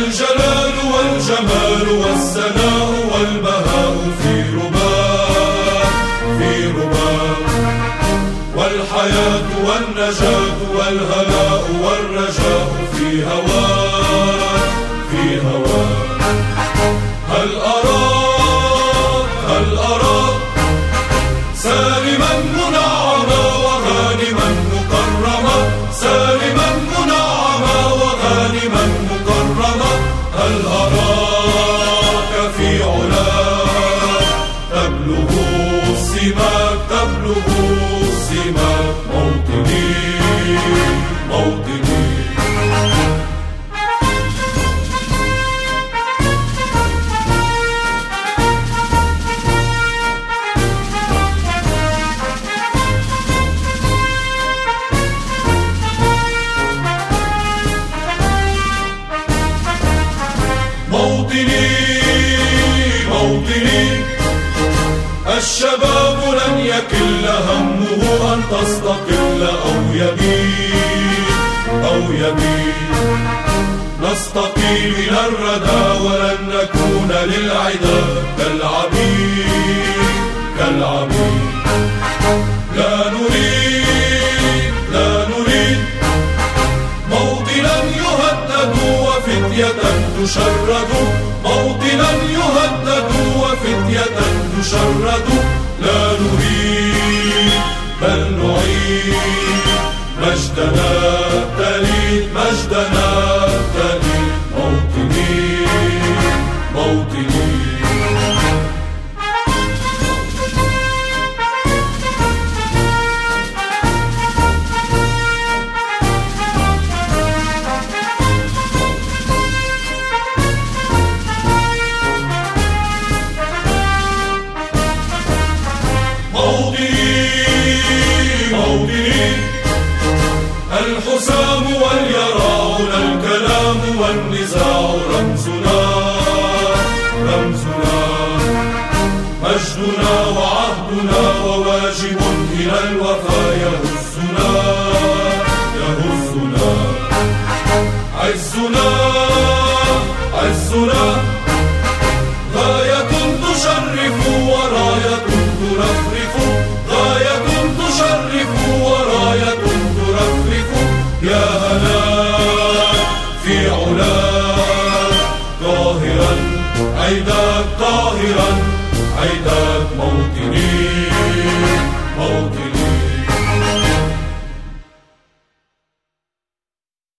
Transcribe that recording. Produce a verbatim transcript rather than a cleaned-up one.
الجلال والجمال والسناء والبهاء في رباك في رباك، والحياة والنجاة والهلاء والرجاء في هواك في هواك. هل أراك هل أراك سالما منعما وغانما مكرما، سالما منعما وغانما مكرما. هل أراك في علاك تبلغ السماك تبلغ السماك، موطني موطني. موطني موطني، الشباب لن يكل همه أن تستقل أو يبيد أو يبيد. نستقي من الردى ولن نكون للعدا كالعبيد كالعبيد. لا نريد لا نريد موطنا يهدد وفتية تشرد، موطنا يهدد وفتية تشرد. لا نريد بل نعيد مجدنا التليد مجدنا التليد، موطني موطني. الحسام واليراعون الكلام والنزاع رمزنا رمزنا، مجدنا وعهدنا وواجب إلى الوفاء يهزنا يهزنا. عزنا عزنا غاية تشرف وراية ترفرف، غاية تشرف وراية ترفرف. يا هناك في علاك قاهرا عيداك قاهرا عيداك، موطني